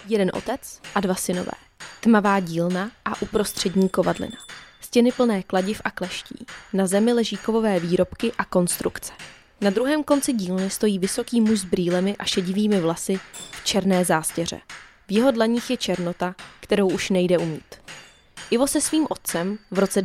Jeden otec a dva synové. Tmavá dílna a uprostřední kovadlina. Stěny plné kladiv a kleští. Na zemi leží kovové výrobky a konstrukce. Na druhém konci dílny stojí vysoký muž s brýlemi a šedivými vlasy v černé zástěře. V jeho dlaních je černota, kterou už nejde umýt. Ivo se svým otcem v roce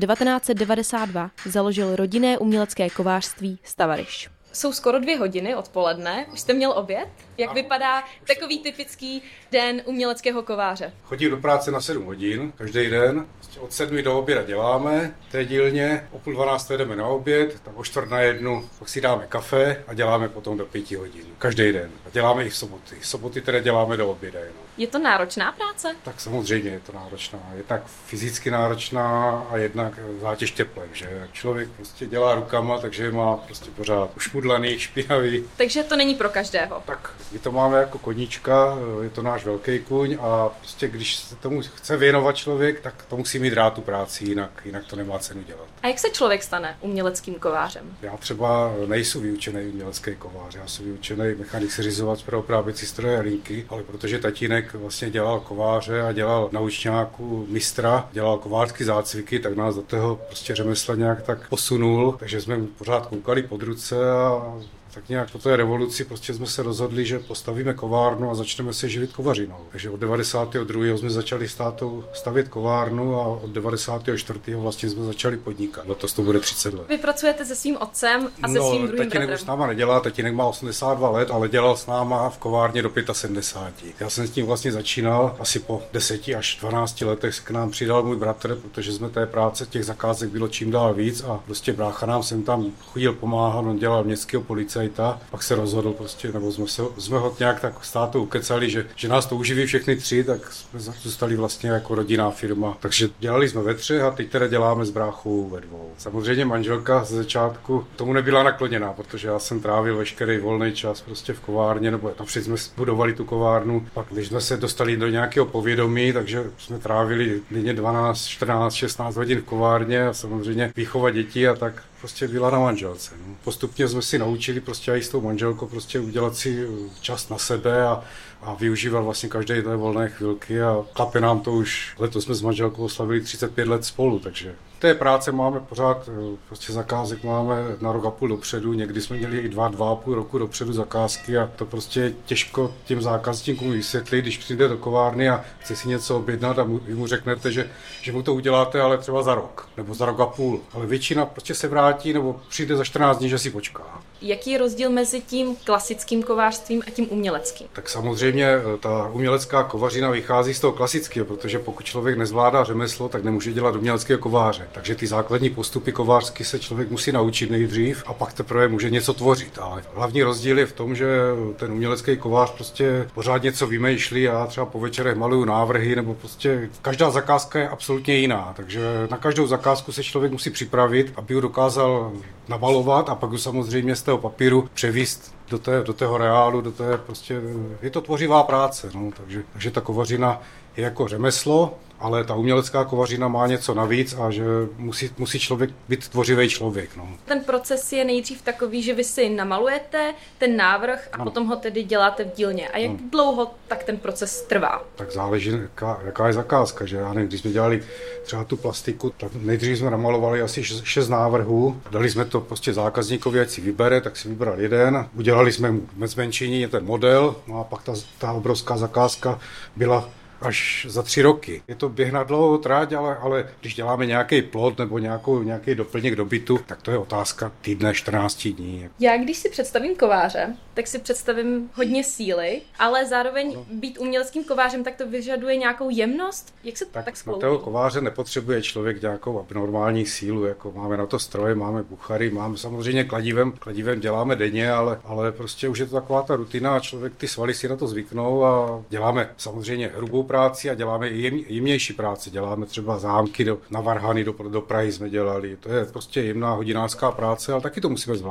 1992 založil rodinné umělecké kovářství Stavariš. Jsou skoro 2 hodiny odpoledne. Už jste měl oběd? Jak vypadá takový typický den uměleckého kováře? Chodím do práce na 7 hodin, každý den. Od 7 do oběda děláme v té dílně, o 11:30 jdeme na oběd, tak o 12:45 pak si dáme kafe a děláme potom do 5 hodin. Každý den. A děláme i v soboty. V soboty teda děláme do oběda jenom. Je to náročná práce? Tak samozřejmě je to náročná. Je tak fyzicky náročná a jednak zátěž teplem, že? Člověk prostě dělá rukama, takže má prostě pořád ušmudlaný, špinavý. Takže to není pro každého. Tak my to máme jako koníčka, je to náš velký kuň a prostě když se tomu chce věnovat člověk, tak to musí mít rád tu práci, jinak to nemá cenu dělat. A jak se člověk stane uměleckým kovářem? Já třeba nejsem vyučený umělecký kovář, já jsem vyučený mechanik seřizovač pro opravit stroje a linky, ale protože tatínek vlastně dělal kováře a dělal na učňáku mistra, dělal kovářský zácviky, tak nás do toho prostě řemesla nějak tak posunul, takže jsme pořád koukali pod ruce a tak nějak po té revoluci prostě jsme se rozhodli, že postavíme kovárnu a začneme se živit kovařinou. Takže od 92. jsme začali stavět kovárnu a od 94. vlastně jsme začali podnikat. Letos to bude 30 let. Vy pracujete se svým otcem a se svým druhým tatínek bratrem? Už s náma nedělá, tatínek má 82 let, ale dělal s náma v kovárně do 75. Já jsem s tím vlastně začínal, asi po 10 až 12 letech se k nám přidal můj bratr, protože jsme té práce, těch zakázek bylo čím dál víc a prostě brácha nám sem tam chodil pomáhat, on dělal městského policajta. Pak se rozhodl prostě, nebo jsme ho nějak tak s tátou ukecali, že nás to uživí všechny 3, tak jsme zůstali vlastně jako rodinná firma. Takže dělali jsme ve 3 a teď teda děláme s bráchou ve 2. Samozřejmě manželka ze začátku tomu nebyla nakloněná, protože já jsem trávil veškerý volný čas prostě v kovárně, nebo například jsme budovali tu kovárnu. Pak když jsme se dostali do nějakého povědomí, takže jsme trávili denně 12, 14, 16 hodin v kovárně a samozřejmě výchova dětí a tak prostě byla na manželce. No. Postupně jsme si naučili prostě i s tou manželkou prostě udělat si čas na sebe a využívat vlastně každé té volné chvilky a klape nám to už. Letos jsme s manželkou oslavili 35 let spolu, takže té práce máme pořád, prostě zakázek máme na rok a půl dopředu, někdy jsme měli i 2,5 roku dopředu zakázky a to prostě je těžko těm zákazníkům vysvětlit, když přijde do kovárny a chce si něco objednat a vy mu řeknete, že mu to uděláte, ale třeba za rok, nebo za rok a půl. Ale většina prostě se vrátí nebo přijde za 14 dní, že si počká. Jaký je rozdíl mezi tím klasickým kovářstvím a tím uměleckým? Tak samozřejmě ta umělecká kovařina vychází z toho klasického, protože pokud člověk nezvládá řemeslo, tak nemůže dělat uměleckého kováře. Takže ty základní postupy kovářsky se člověk musí naučit nejdřív a pak teprve může něco tvořit. Ale hlavní rozdíl je v tom, že ten umělecký kovář prostě pořád něco vymýšlí a třeba po večerech maluju návrhy, nebo prostě každá zakázka je absolutně jiná. Takže na každou zakázku se člověk musí připravit, aby ho dokázal namalovat a pak ho samozřejmě z toho papíru převíst do toho reálu, prostě, je to tvořivá práce, no, takže ta kovařina je jako řemeslo, ale ta umělecká kovařina má něco navíc a že musí člověk být tvořivý člověk. No. Ten proces je nejdřív takový, že vy si namalujete ten návrh a potom ho tedy děláte v dílně. A jak dlouho tak ten proces trvá? Tak záleží, jaká je zakázka. Že? Já nevím, když jsme dělali třeba tu plastiku, tak nejdřív jsme namalovali asi 6 návrhů. Dali jsme to prostě zákazníkovi, ať si vybere, tak si vybral jeden. Udělali jsme mu zmenšení ten model, no a pak ta obrovská zakázka byla až za 3 roky. Je to běh na dlouhou tráť, ale když děláme nějaký plot nebo nějaký doplněk do bytu, tak to je otázka týdne, 14 dní. Já když si představím kováře, tak si představím hodně síly, ale zároveň být uměleckým kovářem, tak to vyžaduje nějakou jemnost. Jak se tak skloubí? Na toho kováře nepotřebuje člověk nějakou abnormální sílu, jako máme na to stroje, máme buchary, máme samozřejmě kladivem děláme denně, ale prostě už je to taková ta rutina a člověk ty svaly si na to zvyknou a děláme samozřejmě hrubou práci a děláme i jemnější práci. Děláme třeba zámky na varhany do Prahy jsme dělali. To je prostě jemná hodinářská práce, ale taky to musíme zvládnout.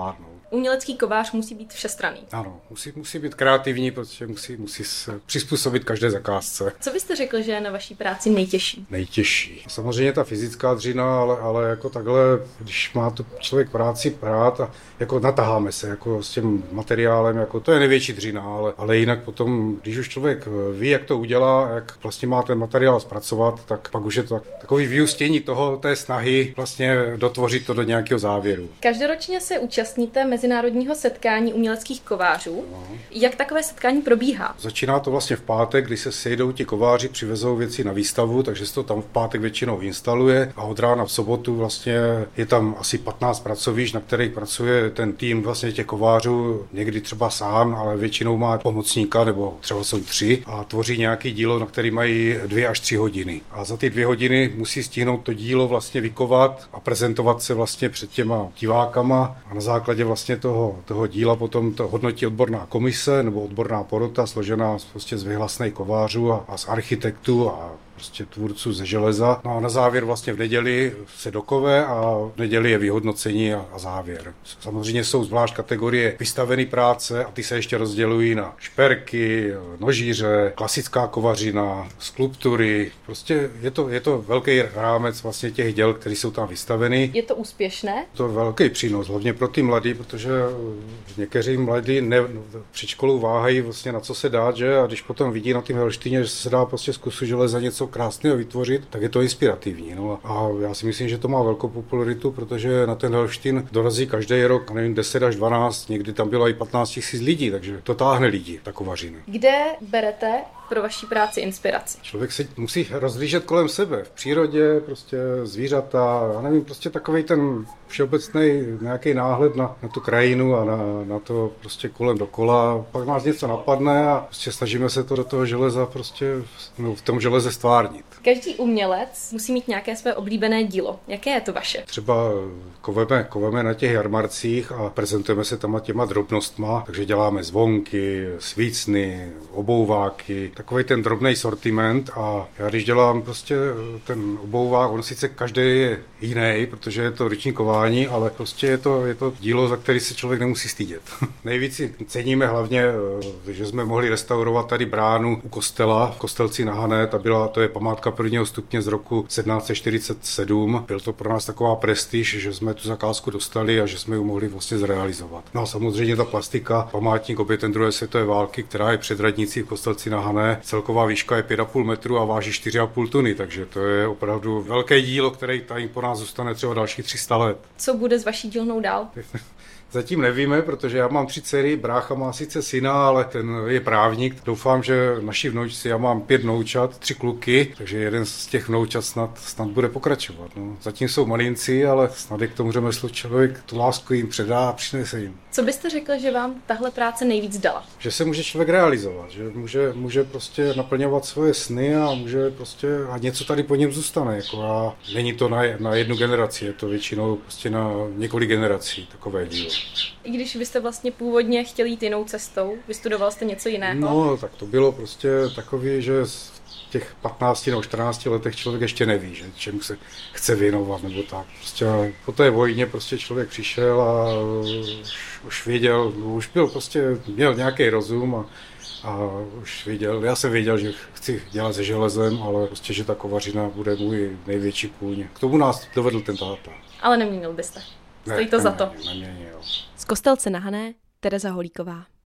Umělecký kovář musí být všestranný. Ano, musí být kreativní, protože musí se přizpůsobit každé zakázce. Co byste řekl, že je na vaší práci nejtěžší? Nejtěžší. Samozřejmě ta fyzická dřina, ale jako takhle, když má to člověk práci rád a jako nataháme se jako s tím materiálem, jako to je největší dřina, ale jinak potom, když už člověk ví, jak to udělá, jak vlastně má ten materiál zpracovat, tak pak už je to takový vyústění té snahy vlastně dotvořit to do nějakého závěru. Každoročně se účastníte mezinárodního setkání uměleckých kovářů. Jak takové setkání probíhá? Začíná to vlastně v pátek, kdy se sejdou ti kováři, přivezou věci na výstavu, takže se to tam v pátek většinou instaluje a od rána v sobotu vlastně je tam asi 15 pracovišť, na kterých pracuje ten tým vlastně těch kovářů, někdy třeba sám, ale většinou má pomocníka, nebo třeba jsou 3 a tvoří nějaký dílo, na který mají 2 až 3 hodiny. A za ty 2 hodiny musí stihnout to dílo vlastně vykovat a prezentovat se vlastně před těma divákama a na základě vlastně toho díla potom to hodnotí odborná komise nebo odborná porota složená prostě z vyhlasných kovářů a z architektů a prostě tvůrců ze železa. No a na závěr vlastně v neděli se dokove a v neděli je vyhodnocení a závěr. Samozřejmě jsou zvlášť kategorie vystavené práce a ty se ještě rozdělují na šperky, nožíře, klasická kovařina, skulptury. Prostě je to velký rámec vlastně těch děl, které jsou tam vystaveny. Je to úspěšné? To je velký přínos, hlavně pro ty mladí, protože někteří mladí před školou váhají vlastně na co se dát, že? A když potom vidí na tým helštině, že se dá prostě z kusu železa něco krásného vytvořit, tak je to inspirativní. No a já si myslím, že to má velkou popularitu, protože na ten Helštín dorazí každý rok, nevím, 10 až 12, někdy tam bylo i 15 000 lidí, takže to táhne lidi, ta kovařina. Kde berete pro vaší práci inspiraci? Člověk se musí rozhlížet kolem sebe, v přírodě, prostě zvířata, já nevím, prostě takovej ten všeobecný nějaký náhled na tu krajinu a na to prostě kolem dokola. Pak nás něco napadne a prostě snažíme se to do toho železa prostě v tom železe stvárnit. Každý umělec musí mít nějaké své oblíbené dílo. Jaké je to vaše? Třeba koveme na těch jarmarcích a prezentujeme se tam těma drobnostma, takže děláme zvonky, svícny, obouváky, takový ten drobný sortiment a já když dělám prostě ten obouvák, on sice každý je jiný, protože je to ruční kování, ale prostě je to dílo, za který se člověk nemusí stydět. Nejvíc si ceníme hlavně, že jsme mohli restaurovat tady bránu u kostela, v Kostelci na Hané, to je památka prvního stupně z roku 1747. Byl to pro nás taková prestiž, že jsme tu zakázku dostali a že jsme ji mohli vlastně zrealizovat. No a samozřejmě ta plastika, památník obětem druhé světové války, která je před radnicí v Kostelci na Hané, celková výška je 5,5 metru a váží 4,5 tuny, takže to je opravdu velké dílo, které tady po nás zůstane třeba dalších 300 let. Co bude s vaší dílnou dál? Zatím nevíme, protože já mám 3 dcery, brácha má sice syna, ale ten je právník. Doufám, že naši vnoučci, já mám 5 vnoučat, 3 kluky, takže jeden z těch vnoučat snad bude pokračovat. No. Zatím jsou malinci, ale snad k tomu řemeslu člověk tu lásku jim předá a přinese jim. Co byste řekl, že vám tahle práce nejvíc dala? Že se může člověk realizovat, že může prostě naplňovat svoje sny a může prostě a něco tady po něm zůstane. Jako a není to na jednu generaci, je to většinou prostě na několik generací takové dílo. I když byste vlastně původně chtěli jít jinou cestou, vystudoval jste něco jiného? No, tak to bylo prostě takový, že v těch 15 nebo 14 letech člověk ještě neví, že čemu se chce věnovat nebo tak. Prostě po té vojně prostě člověk přišel a už věděl, měl nějaký rozum a už věděl, já jsem věděl, že chci dělat se železem, ale prostě, že ta kovařina bude můj největší kůň. K tomu nás dovedl ten táta. Ale neměnil byste. Stojí to za to. Neměnil. Z Kostelce na Hané, Tereza Holíková.